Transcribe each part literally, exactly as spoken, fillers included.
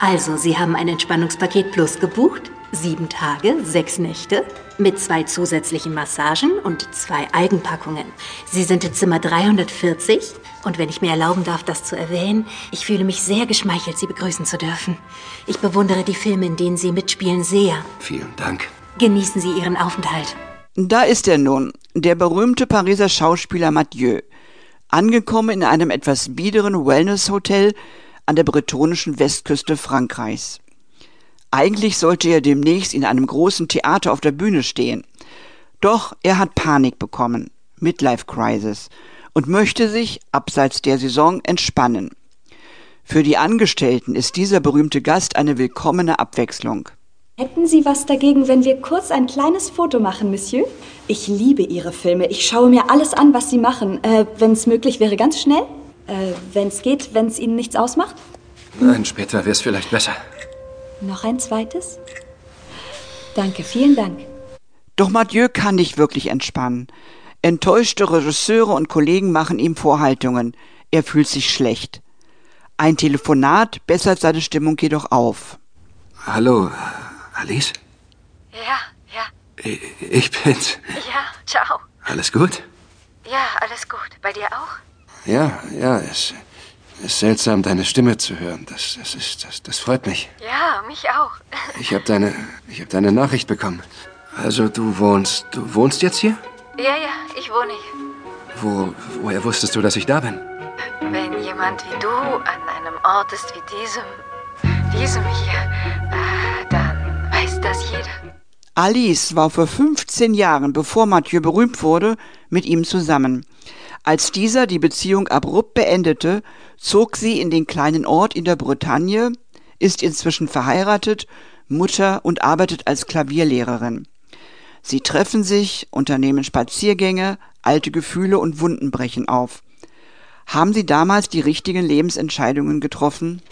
Also, Sie haben ein Entspannungspaket Plus gebucht. Sieben Tage, sechs Nächte, mit zwei zusätzlichen Massagen und zwei Eigenpackungen. Sie sind in Zimmer dreihundertvierzig. Und wenn ich mir erlauben darf, das zu erwähnen, ich fühle mich sehr geschmeichelt, Sie begrüßen zu dürfen. Ich bewundere die Filme, in denen Sie mitspielen, sehr. Vielen Dank. Genießen Sie Ihren Aufenthalt. Da ist er nun, der berühmte Pariser Schauspieler Mathieu. Angekommen in einem etwas biederen Wellness-Hotel an der bretonischen Westküste Frankreichs. Eigentlich sollte er demnächst in einem großen Theater auf der Bühne stehen. Doch er hat Panik bekommen, Midlife-Crisis, und möchte sich, abseits der Saison, entspannen. Für die Angestellten ist dieser berühmte Gast eine willkommene Abwechslung. Hätten Sie was dagegen, wenn wir kurz ein kleines Foto machen, Monsieur? Ich liebe Ihre Filme. Ich schaue mir alles an, was Sie machen. Äh, wenn es möglich wäre, ganz schnell. Äh, wenn es geht, wenn es Ihnen nichts ausmacht. Nein, später wäre es vielleicht besser. Noch ein zweites? Danke, vielen Dank. Doch Mathieu kann nicht wirklich entspannen. Enttäuschte Regisseure und Kollegen machen ihm Vorhaltungen. Er fühlt sich schlecht. Ein Telefonat bessert seine Stimmung jedoch auf. Hallo, Alice? Ja, ja. Ich, ich bin's. Ja, ciao. Alles gut? Ja, alles gut. Bei dir auch? Ja, ja, es ist seltsam, deine Stimme zu hören. Das, das, ist, das, das freut mich. Ja, mich auch. Ich habe deine, ich hab deine Nachricht bekommen. Also du wohnst, du wohnst jetzt hier? Ja, ja, ich wohne hier. Wo, woher wusstest du, dass ich da bin? Wenn jemand wie du an einem Ort ist wie diesem, diesem hier, äh, dann weiß das jeder. Alice war vor fünfzehn Jahren, bevor Mathieu berühmt wurde, mit ihm zusammen. Als dieser die Beziehung abrupt beendete, zog sie in den kleinen Ort in der Bretagne, ist inzwischen verheiratet, Mutter und arbeitet als Klavierlehrerin. Sie treffen sich, unternehmen Spaziergänge, alte Gefühle und Wunden brechen auf. Haben Sie damals die richtigen Lebensentscheidungen getroffen?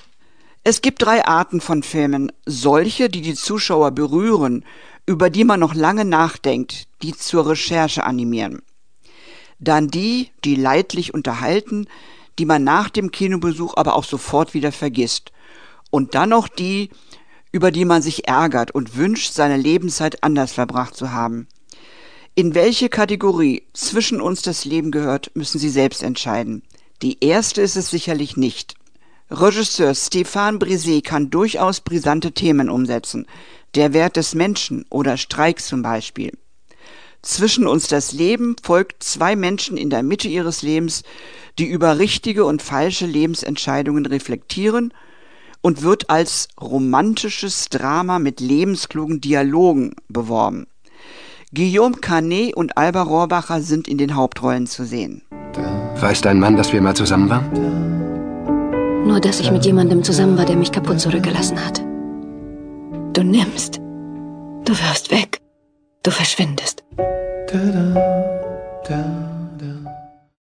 Es gibt drei Arten von Filmen. Solche, die die Zuschauer berühren, über die man noch lange nachdenkt, die zur Recherche animieren. Dann die, die leidlich unterhalten, die man nach dem Kinobesuch aber auch sofort wieder vergisst. Und dann noch die, über die man sich ärgert und wünscht, seine Lebenszeit anders verbracht zu haben. In welche Kategorie zwischen uns das Leben gehört, müssen Sie selbst entscheiden. Die erste ist es sicherlich nicht. Regisseur Stéphane Brisé kann durchaus brisante Themen umsetzen. Der Wert des Menschen oder Streiks zum Beispiel. Zwischen uns das Leben folgt zwei Menschen in der Mitte ihres Lebens, die über richtige und falsche Lebensentscheidungen reflektieren und wird als romantisches Drama mit lebensklugen Dialogen beworben. Guillaume Canet und Alba Rohrwacher sind in den Hauptrollen zu sehen. Weiß dein Mann, dass wir mal zusammen waren? Nur, dass ich mit jemandem zusammen war, der mich kaputt zurückgelassen hat. Du nimmst. Du wirfst weg. Du verschwindest. Da, da, da.